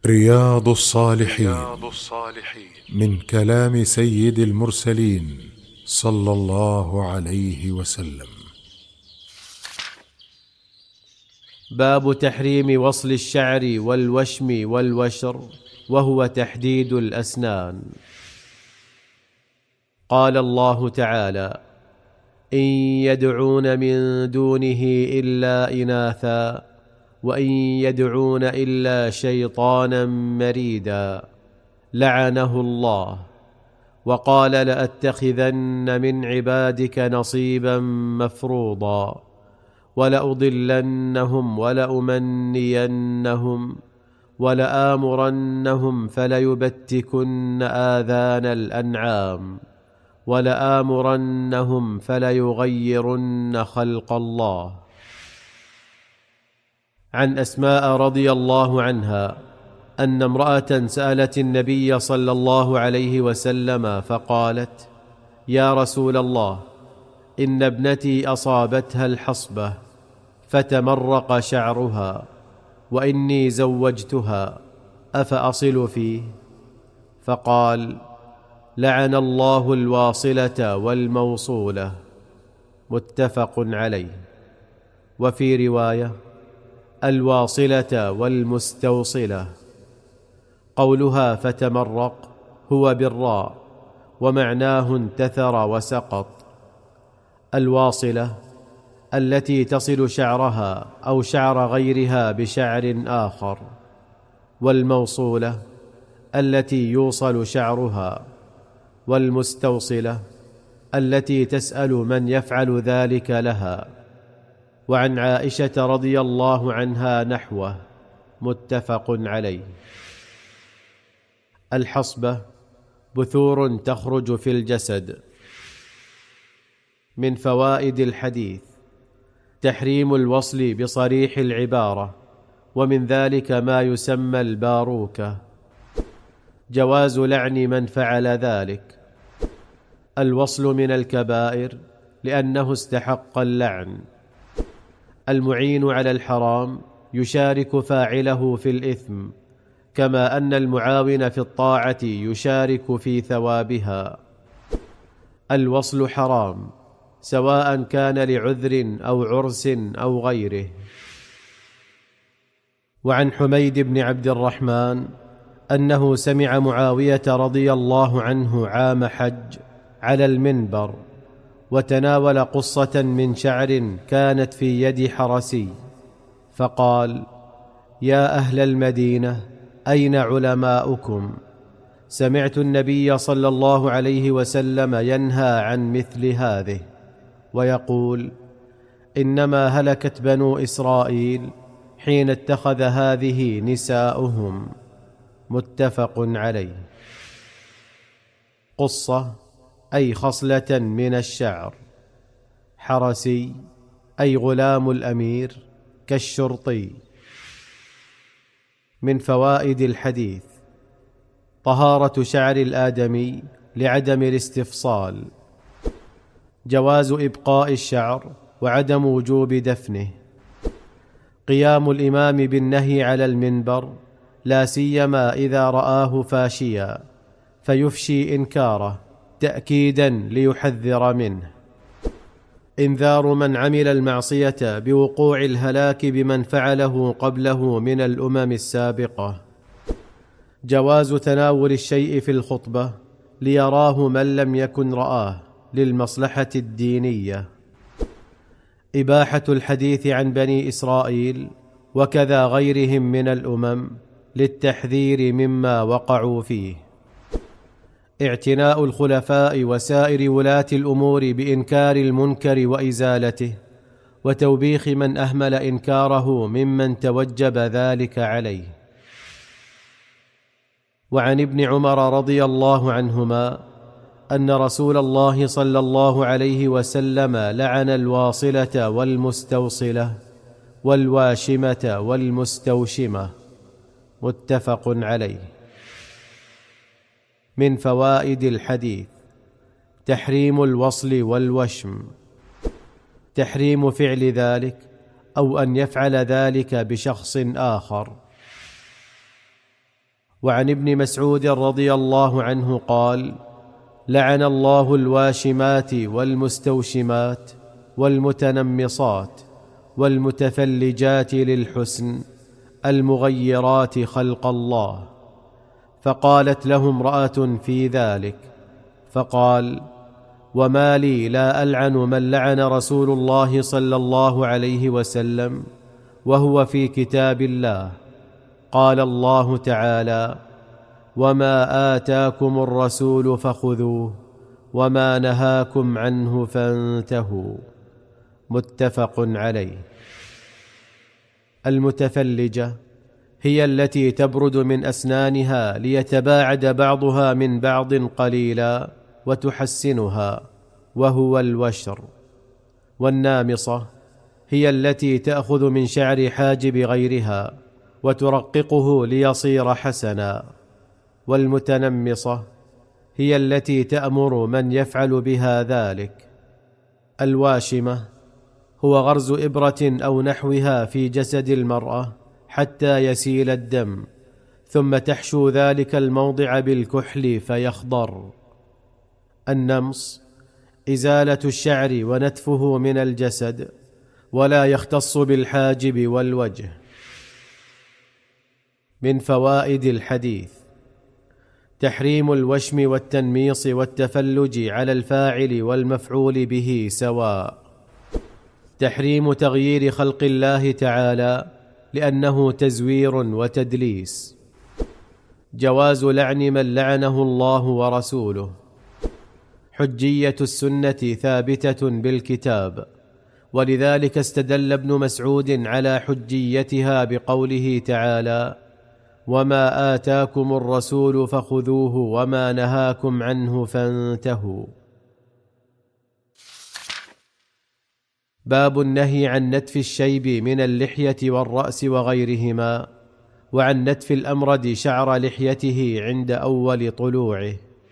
رياض الصالحين من كلام سيد المرسلين صلى الله عليه وسلم. باب تحريم وصل الشعر والوشم والوشر، وهو تحديد الأسنان. قال الله تعالى: إن يدعون من دونه إلا إناثا وإن يدعون إلا شيطانا مريدا لعنه الله، وقال: لأتخذن من عبادك نصيبا مفروضا ولأضلنهم ولأمنينهم ولآمرنهم فليبتكن آذان الأنعام ولآمرنهم فليغيرن خلق الله. عن أسماء رضي الله عنها أن امرأة سألت النبي صلى الله عليه وسلم فقالت: يا رسول الله، إن ابنتي أصابتها الحصبة فتمرق شعرها وإني زوجتها، أفأصل فيه؟ فقال: لعن الله الواصلة والموصولة. متفق عليه. وفي رواية: الواصلة والمستوصلة. قولها فتمرق هو بالراء، ومعناه انتثر وسقط. الواصلة التي تصل شعرها أو شعر غيرها بشعر آخر، والموصولة التي يوصل شعرها، والمستوصلة التي تسأل من يفعل ذلك لها. وعن عائشة رضي الله عنها نحوه. متفق عليه. الحصبة بثور تخرج في الجسد. من فوائد الحديث تحريم الوصل بصريح العبارة، ومن ذلك ما يسمى الباروكة. جواز لعن من فعل ذلك. الوصل من الكبائر لأنه استحق اللعن. المعين على الحرام يشارك فاعله في الإثم، كما أن المعاون في الطاعة يشارك في ثوابها. الوصل حرام سواء كان لعذر أو عرس أو غيره. وعن حميد بن عبد الرحمن أنه سمع معاوية رضي الله عنه عام حج على المنبر وتناول قصة من شعر كانت في يد حرسي، فقال: يا أهل المدينة، أين علماؤكم؟ سمعت النبي صلى الله عليه وسلم ينهى عن مثل هذه ويقول: إنما هلكت بنو إسرائيل حين اتخذ هذه نساؤهم. متفق عليه. قصة أي خصلة من الشعر. حرسي أي غلام الأمير كالشرطي. من فوائد الحديث طهارة شعر الآدمي لعدم الاستفصال. جواز إبقاء الشعر وعدم وجوب دفنه. قيام الإمام بالنهي على المنبر، لا سيما إذا رآه فاشيا، فيفشي إنكاره تأكيدا ليحذر منه. إنذار من عمل المعصية بوقوع الهلاك بمن فعله قبله من الأمم السابقة. جواز تناول الشيء في الخطبة ليراه من لم يكن رآه للمصلحة الدينية. إباحة الحديث عن بني إسرائيل وكذا غيرهم من الأمم للتحذير مما وقعوا فيه. اعتناء الخلفاء وسائر ولاة الأمور بإنكار المنكر وإزالته، وتوبيخ من أهمل إنكاره ممن توجب ذلك عليه. وعن ابن عمر رضي الله عنهما أن رسول الله صلى الله عليه وسلم لعن الواصلة والمستوصلة والواشمة والمستوشمة. متفق عليه. من فوائد الحديث تحريم الوصل والوشم. تحريم فعل ذلك أو أن يفعل ذلك بشخص آخر. وعن ابن مسعود رضي الله عنه قال: لعن الله الواشمات والمستوشمات والمتنمصات والمتفلجات للحسن المغيرات خلق الله. فقالت له امرأة في ذلك، فقال: وما لي لا ألعن من لعن رسول الله صلى الله عليه وسلم وهو في كتاب الله. قال الله تعالى: وما آتاكم الرسول فخذوه وما نهاكم عنه فانتهوا. متفق عليه. المتفلجة هي التي تبرد من أسنانها ليتباعد بعضها من بعض قليلا وتحسنها، وهو الوشر. والنامصة هي التي تأخذ من شعر حاجب غيرها وترققه ليصير حسنا. والمتنمصة هي التي تأمر من يفعل بها ذلك. الواشمة هو غرز إبرة أو نحوها في جسد المرأة حتى يسيل الدم، ثم تحشو ذلك الموضع بالكحل فيخضر. النمص إزالة الشعر ونتفه من الجسد، ولا يختص بالحاجب والوجه. من فوائد الحديث: تحريم الوشم والتنميص والتفلج على الفاعل والمفعول به سواء. تحريم تغيير خلق الله تعالى لأنه تزوير وتدليس. جواز لعن من لعنه الله ورسوله. حجية السنة ثابتة بالكتاب، ولذلك استدل ابن مسعود على حجيتها بقوله تعالى: وما آتاكم الرسول فخذوه وما نهاكم عنه فانتهوا. باب النهي عن نتف الشيب من اللحية والرأس وغيرهما، وعن نتف الأمرد شعر لحيته عند أول طلوعه.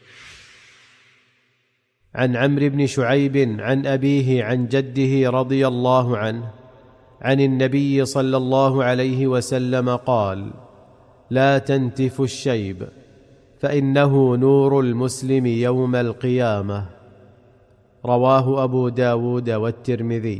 عن عمرو بن شعيب عن أبيه عن جده رضي الله عنه عن النبي صلى الله عليه وسلم قال: لا تنتفوا الشيب فإنه نور المسلم يوم القيامة. رواه أبو داود والترمذي.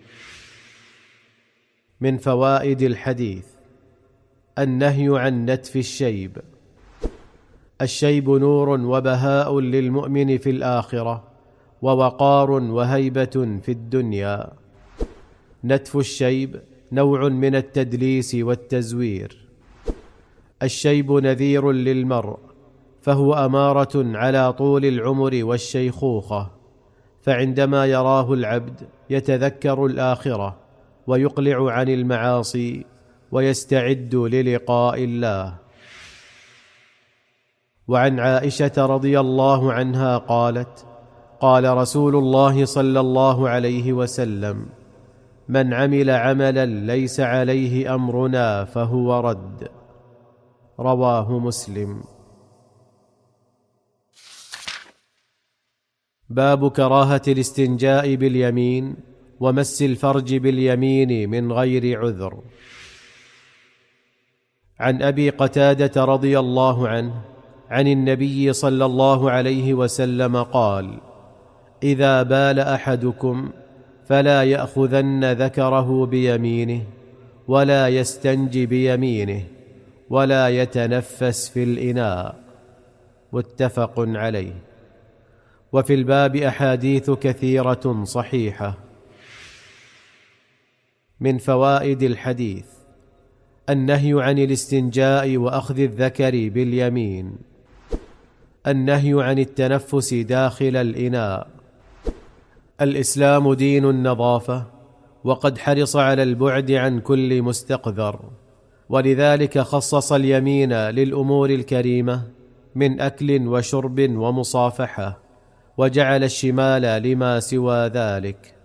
من فوائد الحديث: النهي عن نتف الشيب. الشيب نور وبهاء للمؤمن في الآخرة، ووقار وهيبة في الدنيا. نتف الشيب نوع من التدليس والتزوير. الشيب نذير للمرء، فهو أمارة على طول العمر والشيخوخة، فعندما يراه العبد يتذكر الآخرة ويقلع عن المعاصي ويستعد للقاء الله. وعن عائشة رضي الله عنها قالت: قال رسول الله صلى الله عليه وسلم: من عمل عملا ليس عليه أمرنا فهو رد. رواه مسلم. باب كراهة الاستنجاء باليمين ومس الفرج باليمين من غير عذر. عن أبي قتادة رضي الله عنه عن النبي صلى الله عليه وسلم قال: إذا بال أحدكم فلا يأخذن ذكره بيمينه ولا يستنجي بيمينه ولا يتنفس في الإناء. متفق عليه. وفي الباب أحاديث كثيرة صحيحة. من فوائد الحديث: النهي عن الاستنجاء وأخذ الذكر باليمين. النهي عن التنفس داخل الإناء. الإسلام دين النظافة، وقد حرص على البعد عن كل مستقذر، ولذلك خصص اليمين للأمور الكريمة من أكل وشرب ومصافحة، وجعل الشمال لما سوى ذلك.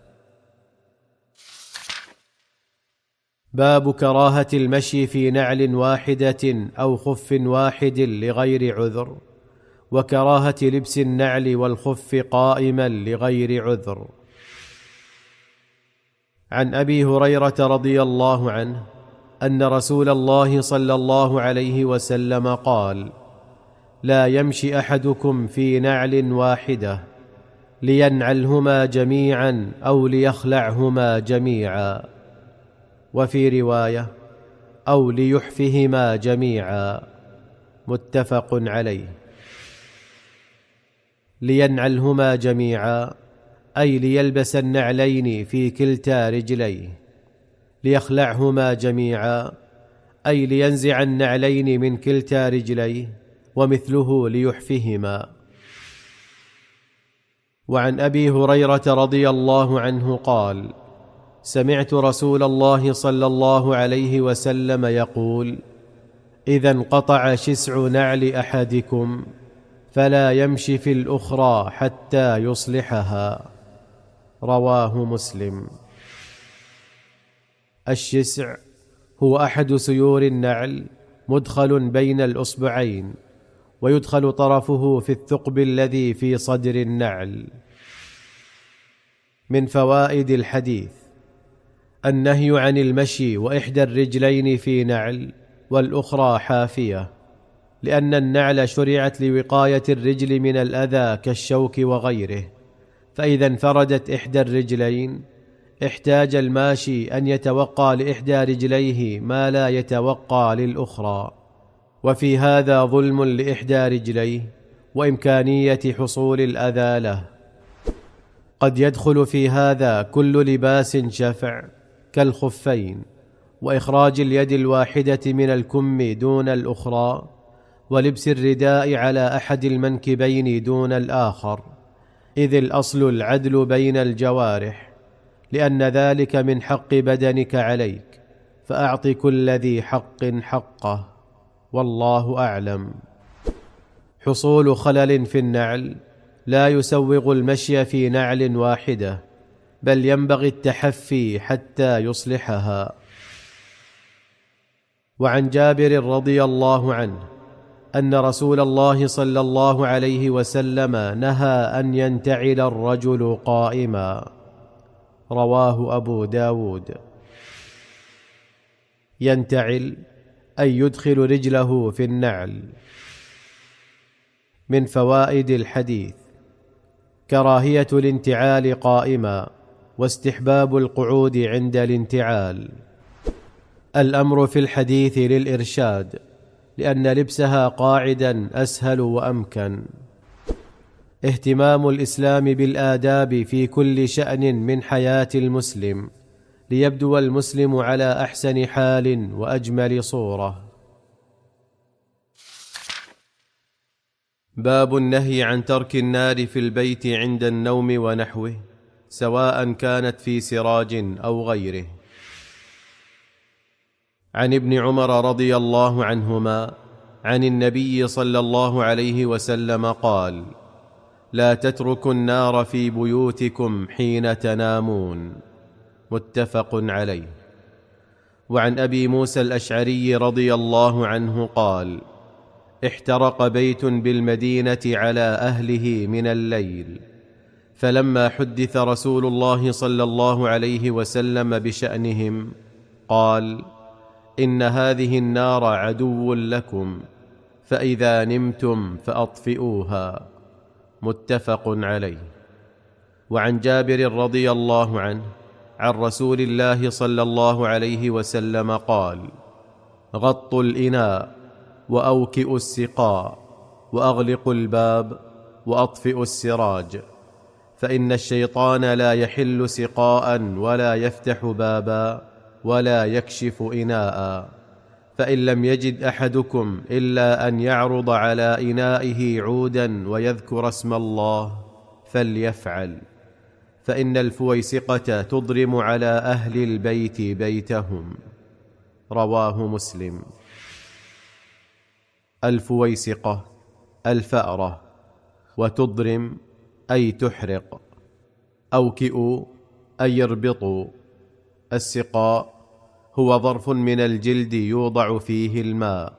باب كراهة المشي في نعل واحدة أو خف واحد لغير عذر، وكراهة لبس النعل والخف قائما لغير عذر. عن أبي هريرة رضي الله عنه أن رسول الله صلى الله عليه وسلم قال: لا يمشي أحدكم في نعل واحدة لينعلهما جميعا أو ليخلعهما جميعا، وفي رواية: أو ليحفهما جميعا، متفق عليه. لينعلهما جميعا أي ليلبس النعلين في كلتا رجليه، ليخلعهما جميعا أي لينزع النعلين من كلتا رجليه، ومثله ليحفهما. وعن أبي هريرة رضي الله عنه قال: سمعت رسول الله صلى الله عليه وسلم يقول: إذا انقطع شسع نعل أحدكم فلا يمشي في الأخرى حتى يصلحها. رواه مسلم. الشسع هو أحد سيور النعل، مدخل بين الأصبعين، ويدخل طرفه في الثقب الذي في صدر النعل. من فوائد الحديث: النهي عن المشي وإحدى الرجلين في نعل والأخرى حافية، لأن النعل شرعت لوقاية الرجل من الأذى كالشوك وغيره، فإذا انفردت إحدى الرجلين احتاج الماشي أن يتوقى لإحدى رجليه ما لا يتوقى للأخرى، وفي هذا ظلم لإحدى رجليه وإمكانية حصول الأذى له. قد يدخل في هذا كل لباس شفع كالخفين، وإخراج اليد الواحدة من الكم دون الأخرى، ولبس الرداء على أحد المنكبين دون الآخر، إذ الأصل العدل بين الجوارح، لأن ذلك من حق بدنك عليك، فأعط كل ذي حق حقه، والله أعلم. حصول خلل في النعل لا يسوغ المشي في نعل واحدة، بل ينبغي التحفي حتى يصلحها. وعن جابر رضي الله عنه أن رسول الله صلى الله عليه وسلم نهى أن ينتعل الرجل قائما. رواه أبو داود. ينتعل أي يدخل رجله في النعل. من فوائد الحديث: كراهية الانتعال قائما، واستحباب القعود عند الانتعال. الأمر في الحديث للإرشاد، لأن لبسها قاعدا أسهل وأمكن. اهتمام الإسلام بالآداب في كل شأن من حياة المسلم، ليبدو المسلم على أحسن حال وأجمل صورة. باب النهي عن ترك النار في البيت عند النوم ونحوه، سواء كانت في سراج أو غيره. عن ابن عمر رضي الله عنهما عن النبي صلى الله عليه وسلم قال: لا تتركوا النار في بيوتكم حين تنامون. متفق عليه. وعن أبي موسى الأشعري رضي الله عنه قال: احترق بيت بالمدينة على أهله من الليل، فلما حدث رسول الله صلى الله عليه وسلم بشأنهم قال: إن هذه النار عدو لكم، فإذا نمتم فأطفئوها. متفق عليه. وعن جابر رضي الله عنه عن رسول الله صلى الله عليه وسلم قال: غطوا الإناء، وأوكئوا السقاء، وأغلقوا الباب، وأطفئوا السراج، فإن الشيطان لا يحل سقاء ولا يفتح بابا ولا يكشف إناء، فإن لم يجد أحدكم إلا أن يعرض على إنائه عودا ويذكر اسم الله فليفعل، فإن الفويسقة تضرم على أهل البيت بيتهم. رواه مسلم. الفويسقة الفأرة، وتضرم أي تحرق. أوكئوا أي يربطوا. السقاء هو ظرف من الجلد يوضع فيه الماء.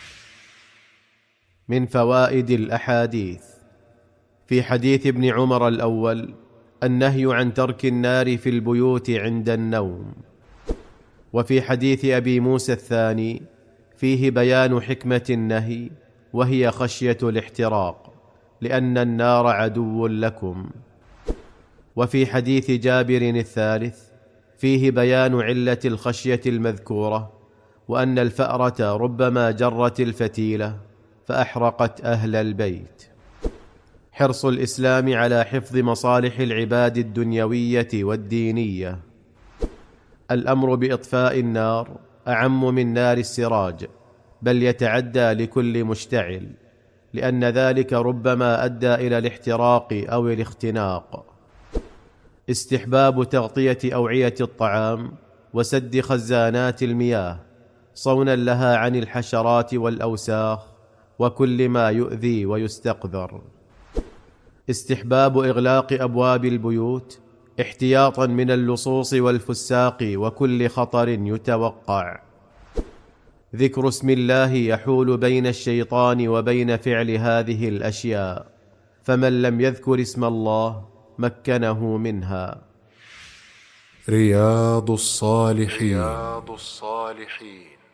من فوائد الأحاديث: في حديث ابن عمر الأول النهي عن ترك النار في البيوت عند النوم. وفي حديث أبي موسى الثاني فيه بيان حكمة النهي، وهي خشية الاحتراق، لأن النار عدو لكم. وفي حديث جابر الثالث فيه بيان علة الخشية المذكورة، وأن الفأرة ربما جرت الفتيلة فأحرقت أهل البيت. حرص الإسلام على حفظ مصالح العباد الدنيوية والدينية. الأمر بإطفاء النار أعم من نار السراج، بل يتعدى لكل مشتعل، لأن ذلك ربما أدى إلى الاحتراق أو الاختناق. استحباب تغطية أوعية الطعام وسد خزانات المياه صونا لها عن الحشرات والأوساخ وكل ما يؤذي ويستقذر. استحباب إغلاق أبواب البيوت احتياطا من اللصوص والفساق وكل خطر يتوقع. ذكر اسم الله يحول بين الشيطان وبين فعل هذه الأشياء، فمن لم يذكر اسم الله مكنه منها. رياض الصالحين. رياض الصالحين.